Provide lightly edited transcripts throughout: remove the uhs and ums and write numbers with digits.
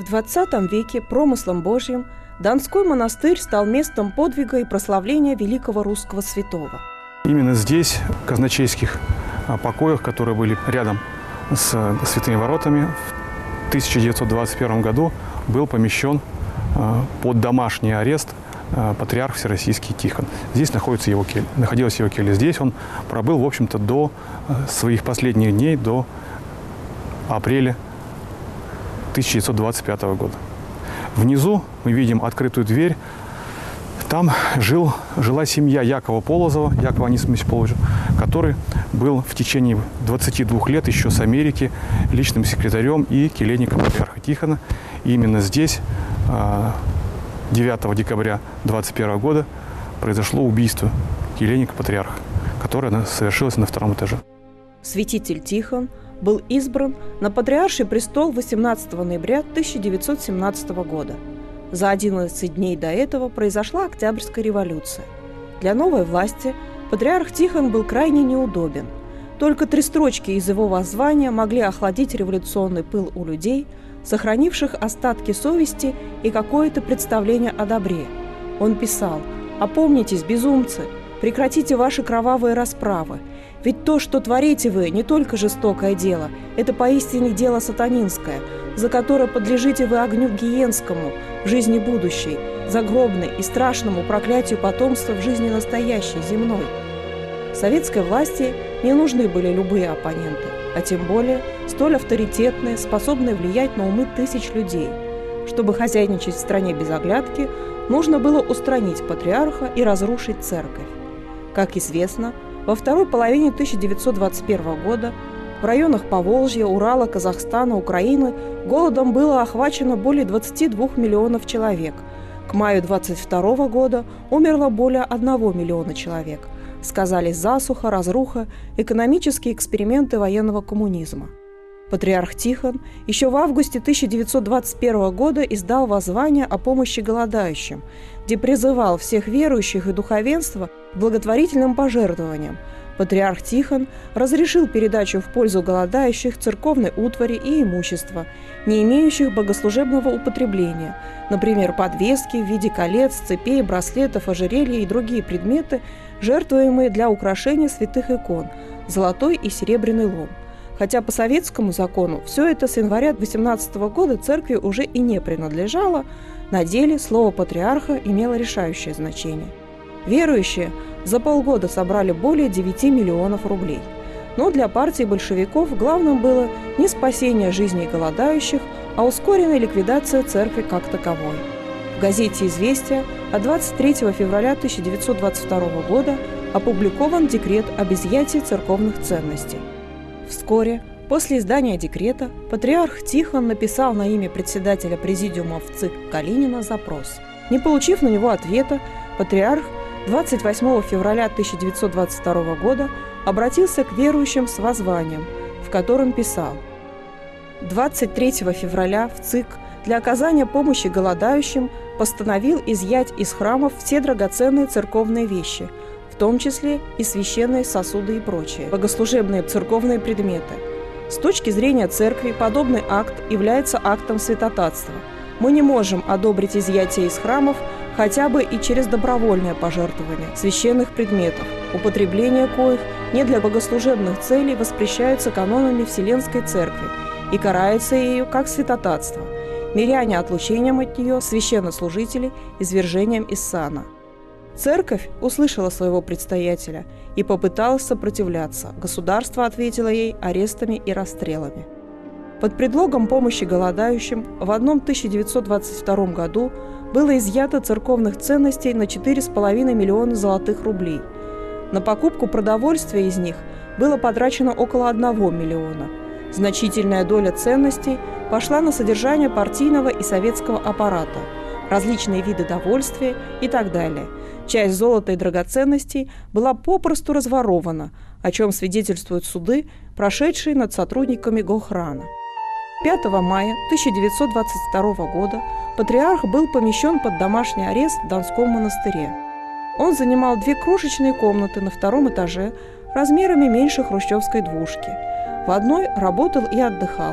В XX веке промыслом Божьим Донской монастырь стал местом подвига и прославления великого русского святого. Именно здесь, в казначейских покоях, которые были рядом с Святыми воротами, в 1921 году был помещен под домашний арест патриарх Всероссийский Тихон. Здесь находилась его келья. Здесь он пробыл, в общем-то, до своих последних дней, до апреля 1925 года. Внизу мы видим открытую дверь. Там жила семья Якова Полозова, Якова Анисимовича Полозова, который был в течение 22 лет еще с Америки личным секретарем и келейником патриарха Тихона. И именно здесь 9 декабря 1921 года произошло убийство келейника патриарха, которое совершилось на 2-м этаже. Святитель Тихон был избран на патриарший престол 18 ноября 1917 года. За 11 дней до этого произошла Октябрьская революция. Для новой власти патриарх Тихон был крайне неудобен. Только 3 строчки из его воззвания могли охладить революционный пыл у людей, сохранивших остатки совести и какое-то представление о добре. Он писал: «Опомнитесь, безумцы, прекратите ваши кровавые расправы. Ведь то, что творите вы, не только жестокое дело, это поистине дело сатанинское, за которое подлежите вы огню гиенскому в жизни будущей, загробной и страшному проклятию потомства в жизни настоящей, земной». Советской власти не нужны были любые оппоненты, а тем более столь авторитетные, способные влиять на умы тысяч людей. Чтобы хозяйничать в стране без оглядки, нужно было устранить патриарха и разрушить церковь. Как известно, во второй половине 1921 года в районах Поволжья, Урала, Казахстана, Украины голодом было охвачено более 22 миллионов человек. К маю 1922 года умерло более 1 миллиона человек. Сказались засуха, разруха, экономические эксперименты военного коммунизма. Патриарх Тихон еще в августе 1921 года издал воззвание о помощи голодающим, где призывал всех верующих и духовенство к благотворительным пожертвованиям. Патриарх Тихон разрешил передачу в пользу голодающих церковной утвари и имущества, не имеющих богослужебного употребления, например, подвески в виде колец, цепей, браслетов, ожерелья и другие предметы, жертвуемые для украшения святых икон, золотой и серебряный лом. Хотя по советскому закону все это с января 18 года церкви уже и не принадлежало, на деле слово патриарха имело решающее значение. Верующие за полгода собрали более 9 миллионов рублей. Но для партии большевиков главным было не спасение жизней голодающих, а ускоренная ликвидация церкви как таковой. В газете «Известия» от 23 февраля 1922 года опубликован декрет об изъятии церковных ценностей. Вскоре после издания декрета патриарх Тихон написал на имя председателя президиума ВЦИК Калинина запрос. Не получив на него ответа, патриарх 28 февраля 1922 года обратился к верующим с воззванием, в котором писал: 23 февраля ВЦИК для оказания помощи голодающим постановил изъять из храмов все драгоценные церковные вещи, в том числе и священные сосуды и прочие богослужебные церковные предметы. С точки зрения церкви подобный акт является актом святотатства. Мы не можем одобрить изъятие из храмов хотя бы и через добровольное пожертвование священных предметов, употребление коих не для богослужебных целей воспрещаются канонами Вселенской Церкви и карается ею как святотатство, миряне отлучением от нее, священнослужители извержением из сана. Церковь услышала своего предстоятеля и попыталась сопротивляться. Государство ответило ей арестами и расстрелами. Под предлогом помощи голодающим в одном 1922 году было изъято церковных ценностей на 4,5 миллиона золотых рублей. На покупку продовольствия из них было потрачено около 1 миллиона. Значительная доля ценностей пошла на содержание партийного и советского аппарата, различные виды довольствия и так далее. Часть золота и драгоценностей была попросту разворована, о чем свидетельствуют суды, прошедшие над сотрудниками Гохрана. 5 мая 1922 года патриарх был помещен под домашний арест в Донском монастыре. Он занимал 2 крошечные комнаты на 2-м этаже размерами меньше хрущевской двушки. В одной работал и отдыхал,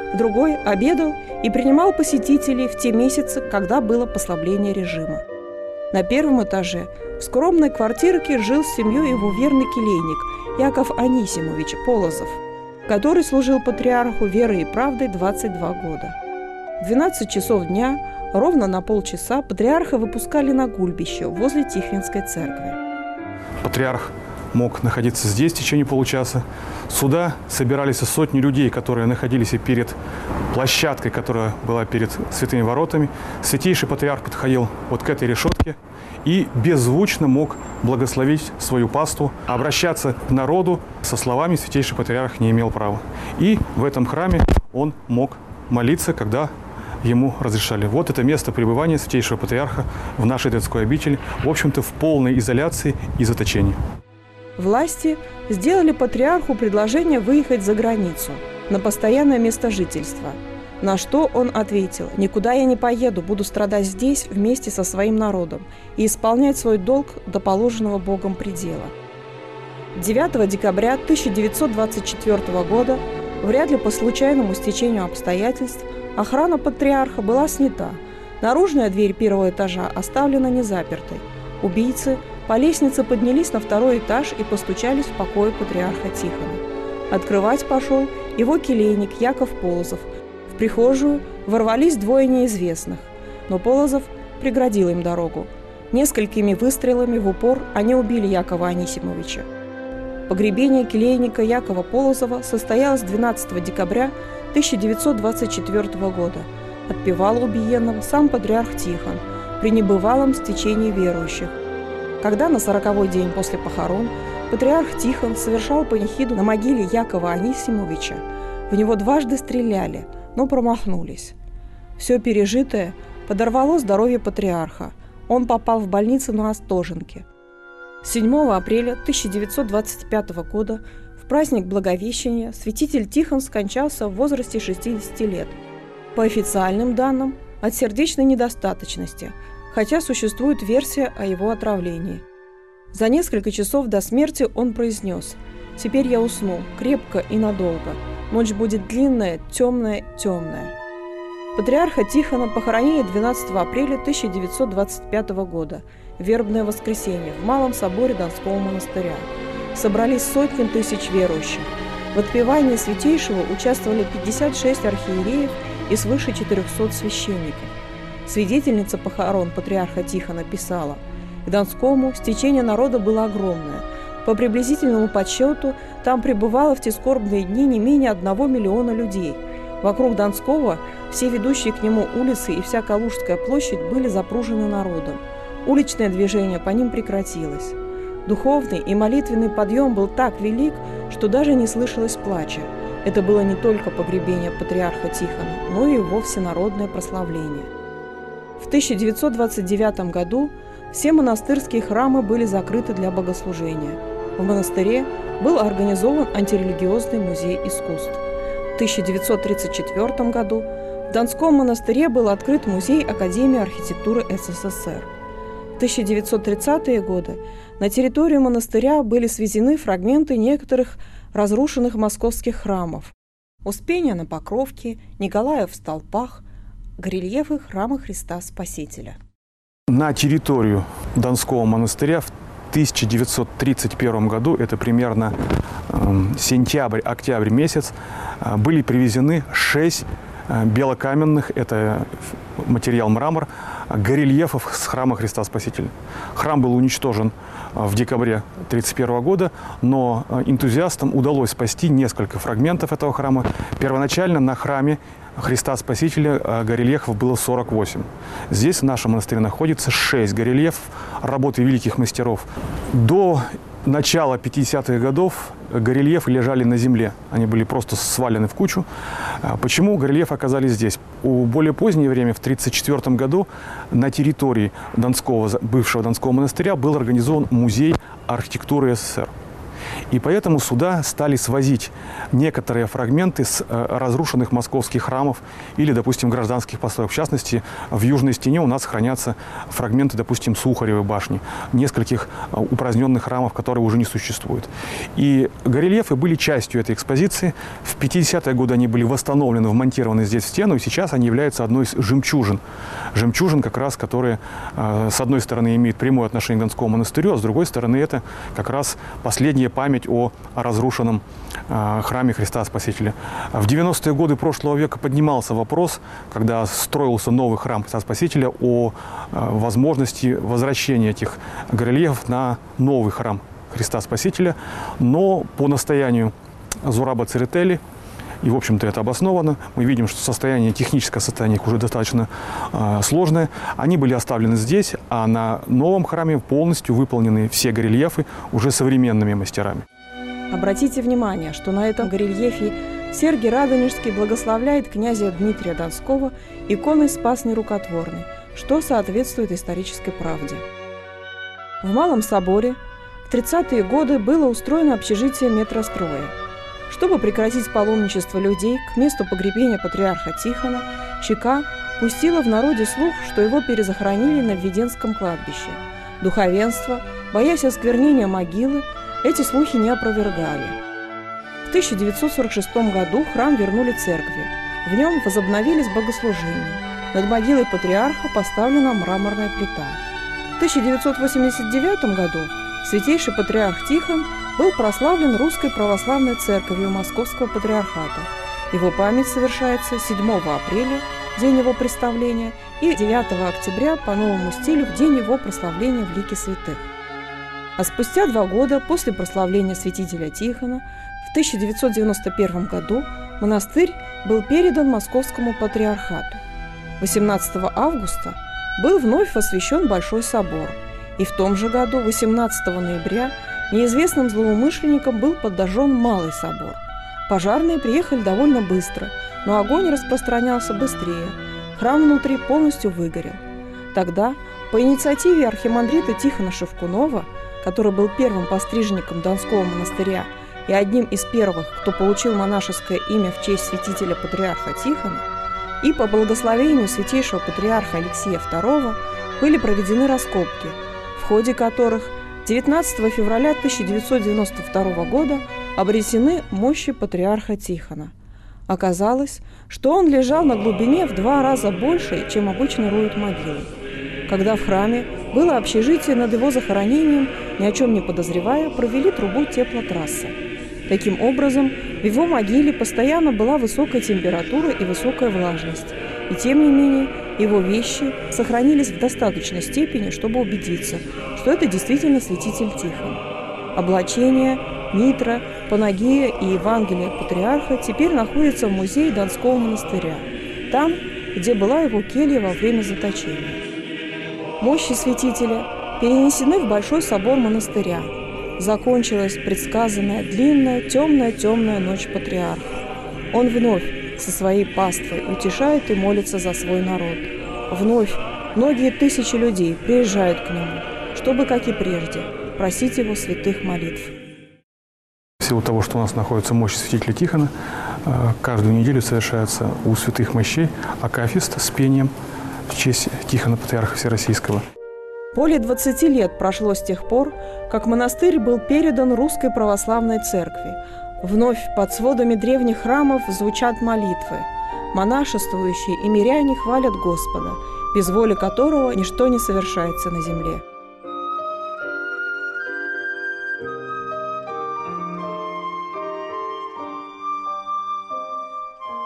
в другой обедал и принимал посетителей в те месяцы, когда было послабление режима. На первом этаже в скромной квартирке жил с семьей его верный келейник Яков Анисимович Полозов, который служил патриарху верой и правдой 22 года. В 12 часов дня, ровно на полчаса, патриарха выпускали на гульбище возле Тихвинской церкви. Патриарх мог находиться здесь в течение получаса. Сюда собирались сотни людей, которые находились перед площадкой, которая была перед святыми воротами. Святейший патриарх подходил вот к этой решетке и беззвучно мог благословить свою паству. Обращаться к народу со словами святейший патриарх не имел права. И в этом храме он мог молиться, когда ему разрешали. Вот это место пребывания святейшего патриарха в нашей Донской обители, в общем-то, в полной изоляции и заточении. Власти сделали патриарху предложение выехать за границу, на постоянное место жительства. На что он ответил: «Никуда я не поеду, буду страдать здесь вместе со своим народом и исполнять свой долг до положенного Богом предела». 9 декабря 1924 года, вряд ли по случайному стечению обстоятельств, охрана патриарха была снята. Наружная дверь первого этажа оставлена незапертой. Убийцы по лестнице поднялись на второй этаж и постучались в покое патриарха Тихона. Открывать пошел его келейник Яков Полозов. В прихожую ворвались двое неизвестных, но Полозов преградил им дорогу. Несколькими выстрелами в упор они убили Якова Анисимовича. Погребение келейника Якова Полозова состоялось 12 декабря 1924 года. Отпевал убиенного сам патриарх Тихон при небывалом стечении верующих. Когда на 40-й день после похорон патриарх Тихон совершал панихиду на могиле Якова Анисимовича, в него дважды стреляли, но промахнулись. Все пережитое подорвало здоровье патриарха. Он попал в больницу на Остоженке. 7 апреля 1925 года в праздник Благовещения святитель Тихон скончался в возрасте 60 лет. По официальным данным, от сердечной недостаточности, хотя существует версия о его отравлении. За несколько часов до смерти он произнес: «Теперь я усну, крепко и надолго. Ночь будет длинная, темная, темная». Патриарха Тихона похоронили 12 апреля 1925 года, вербное воскресенье, в Малом соборе Донского монастыря. Собрались сотни тысяч верующих. В отпевании святейшего участвовали 56 архиереев и свыше 400 священников. Свидетельница похорон патриарха Тихона писала: «К Донскому стечение народа было огромное. По приблизительному подсчету, там пребывало в те скорбные дни не менее 1 миллиона людей. Вокруг Донского все ведущие к нему улицы и вся Калужская площадь были запружены народом. Уличное движение по ним прекратилось. Духовный и молитвенный подъем был так велик, что даже не слышалось плача. Это было не только погребение патриарха Тихона, но и его всенародное прославление». В 1929 году все монастырские храмы были закрыты для богослужения. В монастыре был организован антирелигиозный музей искусств. В 1934 году в Донском монастыре был открыт музей Академии архитектуры СССР. В 1930-е годы на территорию монастыря были свезены фрагменты некоторых разрушенных московских храмов: Успения на Покровке, Николаев в Столпах, горельефы храма Христа Спасителя. На территорию Донского монастыря в 1931 году, это примерно сентябрь-октябрь месяц, были привезены 6 белокаменных, это материал мрамор, горельефов с храма Христа Спасителя. Храм был уничтожен в декабре 1931 года, но энтузиастам удалось спасти несколько фрагментов этого храма. Первоначально на храме Христа Спасителя горельефов было 48. Здесь в нашем монастыре находится 6 горельефов работы великих мастеров. До начала 50-х годов горельефы лежали на земле. Они были просто свалены в кучу. Почему горельефы оказались здесь? В более позднее время, в 1934 году, на территории бывшего Донского монастыря был организован музей архитектуры СССР. И поэтому сюда стали свозить некоторые фрагменты с разрушенных московских храмов или, допустим, гражданских построек. В частности, в южной стене у нас хранятся фрагменты, допустим, Сухаревой башни, нескольких упраздненных храмов, которые уже не существуют. И горельефы были частью этой экспозиции. В 50-е годы они были восстановлены, вмонтированы здесь в стену, и сейчас они являются одной из жемчужин. Жемчужин, как раз, которые, с одной стороны, имеют прямое отношение к Донскому монастырю, а с другой стороны, это как раз последняя память о разрушенном храме Христа Спасителя. В 90-е годы прошлого века поднимался вопрос, когда строился новый храм Христа Спасителя, о возможности возвращения этих горельефов на новый храм Христа Спасителя, но по настоянию Зураба Церетели, и, в общем-то, это обосновано. Мы видим, что техническое состояние их уже достаточно сложное. Они были оставлены здесь, а на новом храме полностью выполнены все горельефы уже современными мастерами. Обратите внимание, что на этом горельефе Сергий Радонежский благословляет князя Дмитрия Донского иконой «Спас нерукотворный», что соответствует исторической правде. В Малом соборе в 30-е годы было устроено общежитие метростроя. Чтобы прекратить паломничество людей к месту погребения патриарха Тихона, ЧК пустила в народе слух, что его перезахоронили на Введенском кладбище. Духовенство, боясь осквернения могилы, эти слухи не опровергали. В 1946 году храм вернули церкви. В нем возобновились богослужения. Над могилой патриарха поставлена мраморная плита. В 1989 году святейший патриарх Тихон был прославлен Русской Православной Церковью Московского Патриархата. Его память совершается 7 апреля, день его представления, и 9 октября по новому стилю, в день его прославления в лике святых. А спустя 2 года после прославления святителя Тихона в 1991 году монастырь был передан Московскому Патриархату. 18 августа был вновь освящен Большой собор, и в том же году, 18 ноября, неизвестным злоумышленникам был подожжен Малый собор. Пожарные приехали довольно быстро, но огонь распространялся быстрее. Храм внутри полностью выгорел. Тогда, по инициативе архимандрита Тихона Шевкунова, который был первым постриженником Донского монастыря и одним из первых, кто получил монашеское имя в честь святителя патриарха Тихона, и по благословению святейшего патриарха Алексия II были проведены раскопки, в ходе которых 19 февраля 1992 года обретены мощи патриарха Тихона. Оказалось, что он лежал на глубине в 2 раза больше, чем обычно роют могилы. Когда в храме было общежитие, над его захоронением, ни о чем не подозревая, провели трубу теплотрассы. Таким образом, в его могиле постоянно была высокая температура и высокая влажность. И тем не менее, его вещи сохранились в достаточной степени, чтобы убедиться, что это действительно святитель Тихон. Облачение, митра, панагия и Евангелие патриарха теперь находятся в музее Донского монастыря, там, где была его келья во время заточения. Мощи святителя перенесены в Большой собор монастыря. Закончилась предсказанная длинная, темная ночь патриарха. Он вновь со своей паствой утешает и молится за свой народ. Вновь многие тысячи людей приезжают к нему, чтобы, как и прежде, просить его святых молитв. В силу того, что у нас находится мощь святителя Тихона, каждую неделю совершается у святых мощей акафист с пением в честь Тихона, патриарха Всероссийского. Более 20 лет прошло с тех пор, как монастырь был передан Русской Православной Церкви. Вновь под сводами древних храмов звучат молитвы. Монашествующие и миряне хвалят Господа, без воли которого ничто не совершается на земле.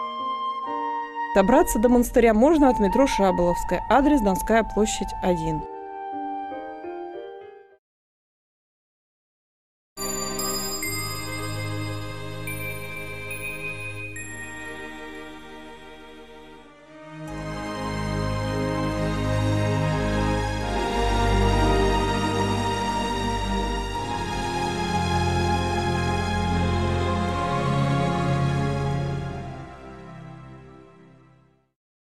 Добраться до монастыря можно от метро Шаболовская, адрес Донская площадь, 1.